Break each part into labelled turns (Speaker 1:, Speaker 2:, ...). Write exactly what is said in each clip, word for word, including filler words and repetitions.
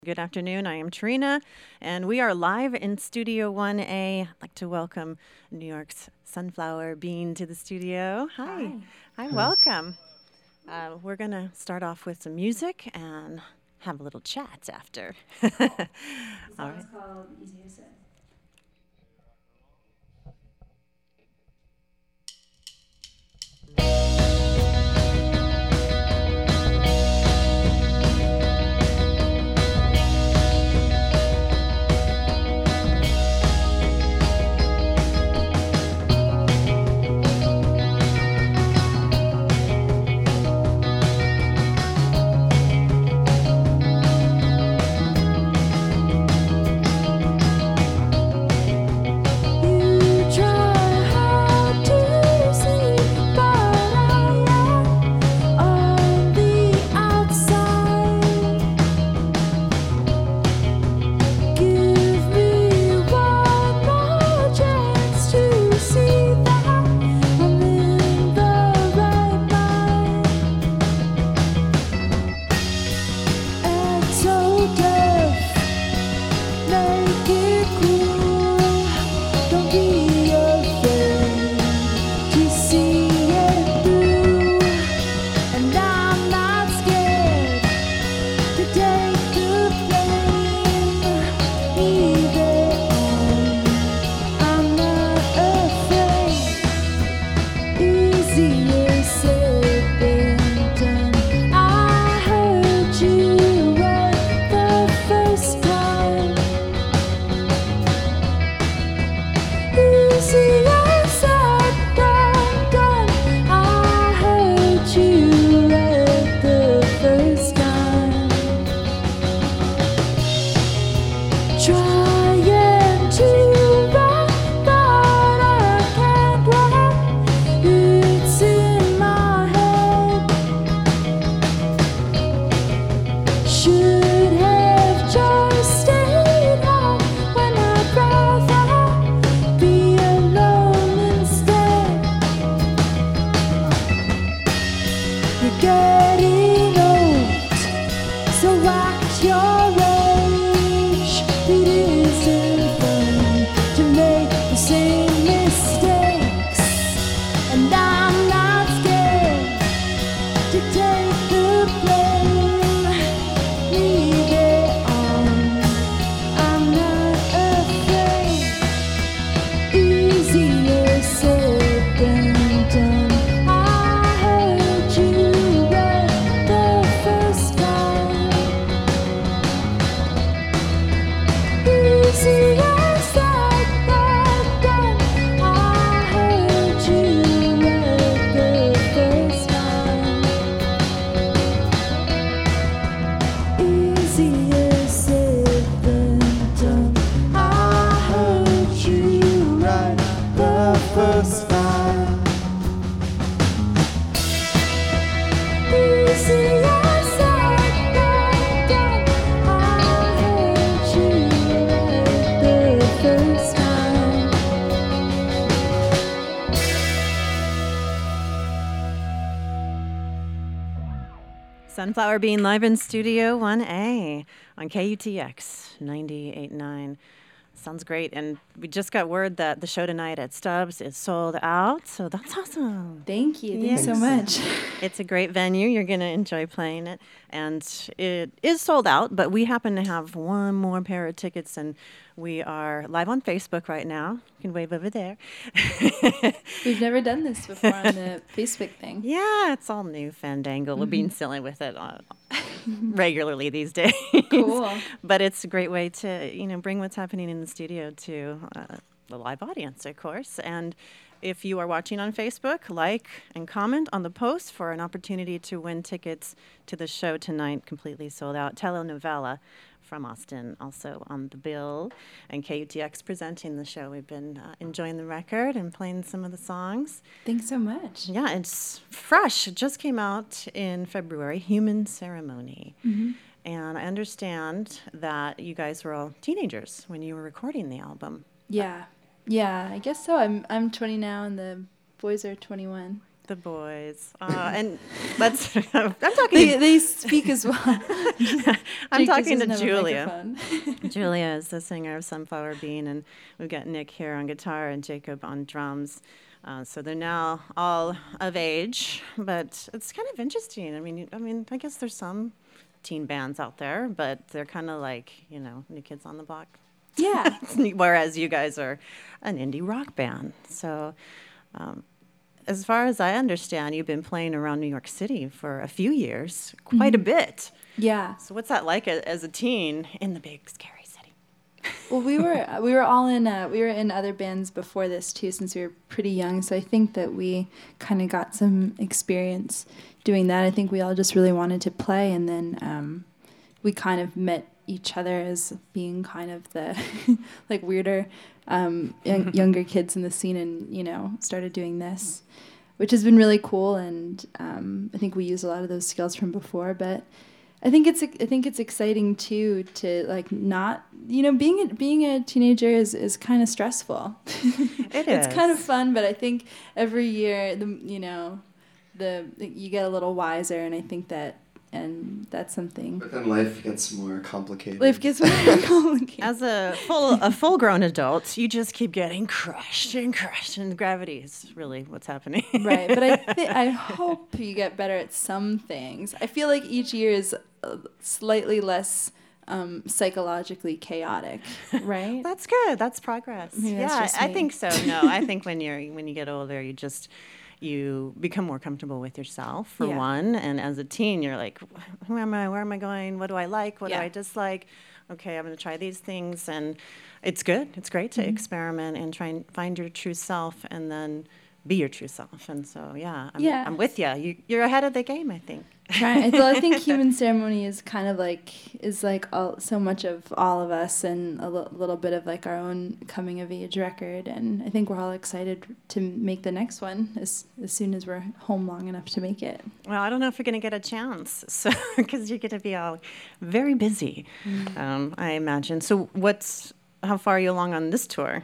Speaker 1: Good afternoon. I am Trina, and we are live in Studio one A. I'd like to welcome New York's Sunflower Bean to the studio. Hi.
Speaker 2: Hi.
Speaker 1: Hi, welcome. Uh, we're going to start off with some music and have a little chat after.
Speaker 2: The
Speaker 1: All
Speaker 2: song
Speaker 1: right.
Speaker 2: is called Easier Said.
Speaker 1: Sunflower Bean live in Studio one A on K U T X ninety-eight point nine. Sounds great. And we just got word that the show tonight at Stubbs is sold out, so that's awesome.
Speaker 2: Thank you.
Speaker 1: Yes.
Speaker 2: Thanks so much.
Speaker 1: It's a great venue. You're going to enjoy playing it. And it is sold out, but we happen to have one more pair of tickets, and we are live on Facebook right now. You can wave over there.
Speaker 2: We've never done this before on the Facebook thing.
Speaker 1: Yeah, it's all new fandangle. Mm-hmm. We're being silly with it uh, regularly these days.
Speaker 2: Cool.
Speaker 1: But it's a great way to, you know, bring what's happening in the studio to uh, the live audience, of course. And if you are watching on Facebook, like and comment on the post for an opportunity to win tickets to the show tonight, completely sold out. Telenovela from Austin also on the bill, and K U T X presenting the show. We've been uh, enjoying the record and playing some of the songs.
Speaker 2: Thanks so much.
Speaker 1: Yeah, it's fresh. It just came out in February, Human Ceremony.
Speaker 2: Mm-hmm.
Speaker 1: And I understand that you guys were all teenagers when you were recording the album.
Speaker 2: Yeah. Yeah, I guess so. I'm I'm twenty now, and the boys are twenty-one.
Speaker 1: The boys. Uh, and let's, I'm talking
Speaker 2: They,
Speaker 1: to,
Speaker 2: they speak as well.
Speaker 1: I'm
Speaker 2: Jake just
Speaker 1: talking to
Speaker 2: doesn't have a
Speaker 1: Julia.
Speaker 2: microphone.
Speaker 1: Julia is the singer of Sunflower Bean, and we've got Nick here on guitar and Jacob on drums. Uh, so they're now all of age, but it's kind of interesting. I mean, you- I mean, I guess there's some teen bands out there, but they're kind of like, you know, New Kids on the Block.
Speaker 2: Yeah.
Speaker 1: Whereas you guys are an indie rock band. So, um, as far as I understand, you've been playing around New York City for a few years, quite
Speaker 2: Mm-hmm.
Speaker 1: a bit.
Speaker 2: Yeah.
Speaker 1: So, what's that like a, as a teen in the big, scary city?
Speaker 2: Well, we were we were all in uh, we were in other bands before this too, since we were pretty young. So I think that we kind of got some experience doing that. I think we all just really wanted to play, and then um, we kind of met each other as being kind of the like weirder um, young, younger kids in the scene, and you know started doing this, which has been really cool. And um, I think we use a lot of those skills from before, but. I think it's I think it's exciting too to like not you know being a, being a teenager is, is kind of stressful.
Speaker 1: It
Speaker 2: It's
Speaker 1: is.
Speaker 2: kind of fun, but I think every year the you know the you get a little wiser, and I think that and that's something.
Speaker 3: But then life gets more complicated.
Speaker 2: Life gets more complicated.
Speaker 1: As a full a full grown adult, you just keep getting crushed and crushed, and gravity is really what's happening.
Speaker 2: Right, but I th- I hope you get better at some things. I feel like each year is uh, slightly less um, psychologically chaotic, right?
Speaker 1: That's good. That's progress.
Speaker 2: Maybe that's
Speaker 1: yeah,
Speaker 2: just
Speaker 1: I
Speaker 2: me.
Speaker 1: think so. No, I think when you're when you get older, you just you become more comfortable with yourself for
Speaker 2: Yeah.
Speaker 1: one. And as a teen, you're like, who am I? Where am I going? What do I like? What
Speaker 2: Yeah.
Speaker 1: do I dislike? Okay, I'm going to try these things, and it's good. It's great to
Speaker 2: Mhm.
Speaker 1: experiment and try and find your true self, and then be your true self. And so, yeah, I'm,
Speaker 2: Yeah.
Speaker 1: I'm with you. you. You're ahead of the game, I think.
Speaker 2: Right. Well, I think Human Ceremony is kind of like is like all, so much of all of us, and a l- little bit of like our own coming of age record. And I think we're all excited to make the next one as as soon as we're home long enough to make it.
Speaker 1: Well, I don't know if you're going to get a chance, so because you're going to be all very busy,
Speaker 2: Mm.
Speaker 1: um, I imagine. So, what's how far are you along on this tour?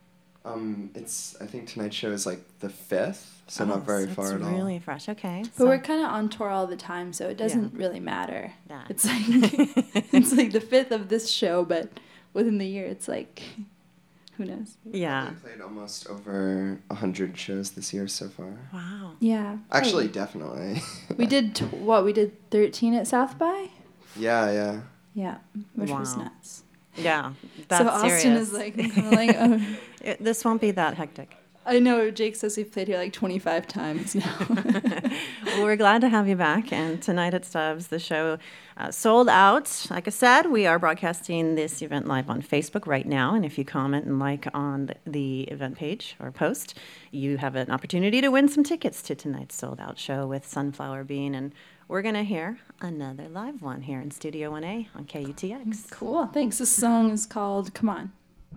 Speaker 3: Um, it's I think tonight's show is like the fifth, so
Speaker 1: Oh,
Speaker 3: not very
Speaker 1: so
Speaker 3: far
Speaker 1: it's
Speaker 3: at all.
Speaker 1: really fresh. Okay,
Speaker 2: But
Speaker 1: so-
Speaker 2: we're kind of on tour all the time, so it doesn't really matter.
Speaker 1: Yeah.
Speaker 2: It's like it's like the fifth of this show, but within the year, it's like who knows?
Speaker 1: yeah.
Speaker 3: We played almost over a hundred shows this year so far.
Speaker 1: Wow.
Speaker 2: Yeah.
Speaker 3: Actually,
Speaker 2: probably.
Speaker 3: definitely.
Speaker 2: we did t- what? We did thirteen at South by.
Speaker 3: Yeah, yeah.
Speaker 2: Yeah, which was
Speaker 1: Wow.
Speaker 2: nuts.
Speaker 1: Yeah. That's
Speaker 2: so Austin
Speaker 1: serious.
Speaker 2: is like, kind of like, oh.
Speaker 1: It- this won't be that hectic.
Speaker 2: I know Jake says we've played here like twenty-five times now.
Speaker 1: Well, we're glad to have you back. And tonight at Stubbs, the show uh, sold out. Like I said, we are broadcasting this event live on Facebook right now. And if you comment and like on the, the event page or post, you have an opportunity to win some tickets to tonight's sold out show with Sunflower Bean. And we're going to hear another live one here in Studio one A on K U T X.
Speaker 2: Cool. Thanks. This song is called Come On.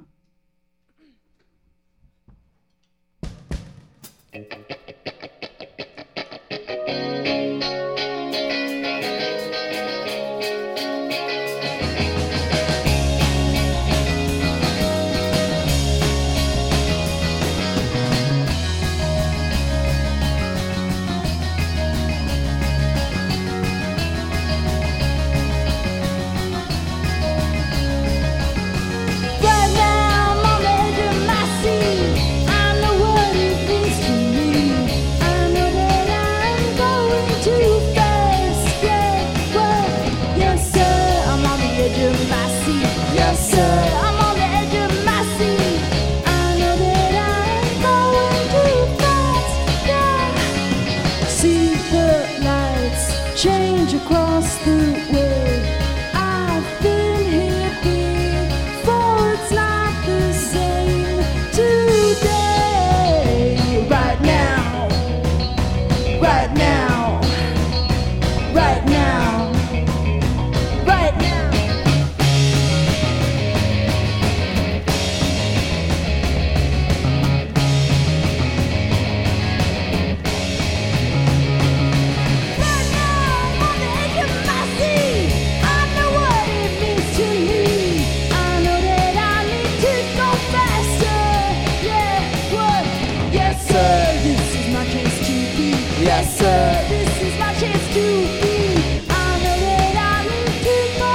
Speaker 4: Right now I'm on the edge of my seat. I know what it means to me. I know that I'm going too fast. Yeah, well, yes sir, I'm on the edge of my seat. Yes sir, I'm on the edge of my seat. I know that I'm going too fast. Yeah. See the lights change across the world. I've been here before, it's not the same today. Right now, right now, right now, right now. Yes, sir, this is my chance to be. I know that I need to go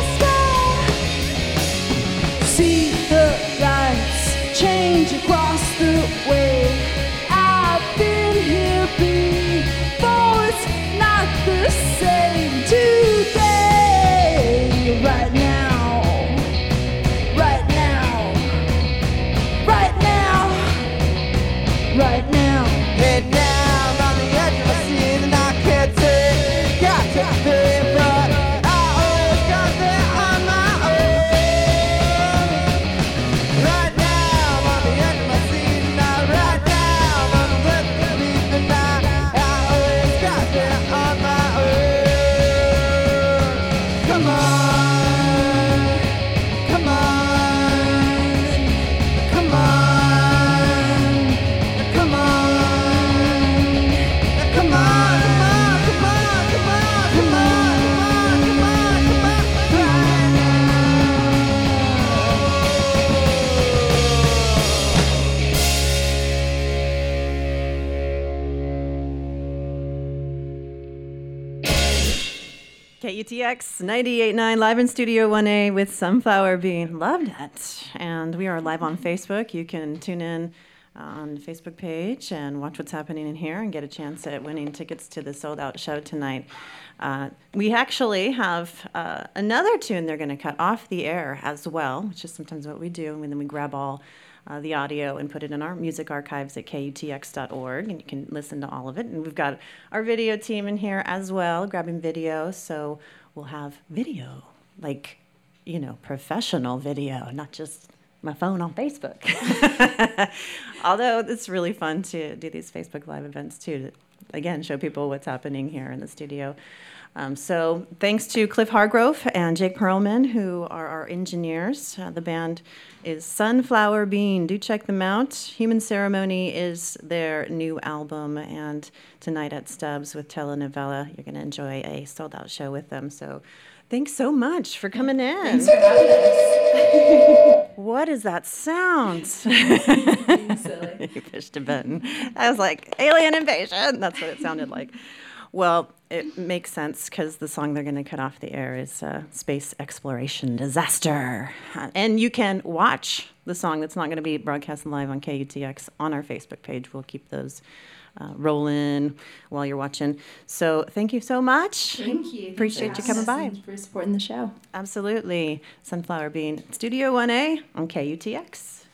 Speaker 4: faster. See the lights change across the way. I've been here before, it's not the same today. Right now, right now, right now, right now.
Speaker 5: Head down on the edge of the scene and I can't take, got to be, but I always got there on my own. Right now on the edge of my seat and I right now on the edge of the beat and I, I always got there on my own. Come on, come on, come on, come on. Come on, come on, come on, come on, come on, come on, come on, come
Speaker 1: K U T X ninety-eight point nine live in Studio one A with Sunflower Bean. Loved it. And we are live on Facebook. You can tune in on the Facebook page and watch what's happening in here and get a chance at winning tickets to the sold-out show tonight. Uh, we actually have uh, another tune they're going to cut off the air as well, which is sometimes what we do, and then we grab all uh, the audio and put it in our music archives at K U T X dot org, and you can listen to all of it. And we've got our video team in here as well, grabbing video, so we'll have video, like, you know, professional video, not just my phone on Facebook. Although it's really fun to do these Facebook Live events too, to, again, show people what's happening here in the studio. Um, so thanks to Cliff Hargrove and Jake Perlman, who are our engineers. Uh, the band is Sunflower Bean. Do check them out. Human Ceremony is their new album, and tonight at Stubbs with Telenovela, you're going to enjoy a sold-out show with them. So thanks so much for coming in.
Speaker 2: Thanks for having us.
Speaker 1: What is that sound?
Speaker 2: Being silly.
Speaker 1: You pushed a button. I was like, alien invasion. That's what it sounded like. Well, it makes sense because the song they're going to cut off the air is uh, Space Exploration Disaster. And you can watch the song that's not going to be broadcast live on K U T X on our Facebook page. We'll keep those uh, rolling while you're watching. So thank you so much.
Speaker 2: Thank you.
Speaker 1: Appreciate
Speaker 2: Thanks
Speaker 1: you
Speaker 2: for
Speaker 1: coming
Speaker 2: having
Speaker 1: by.
Speaker 2: us and for supporting the show.
Speaker 1: Absolutely. Sunflower Bean, Studio one A on K U T X.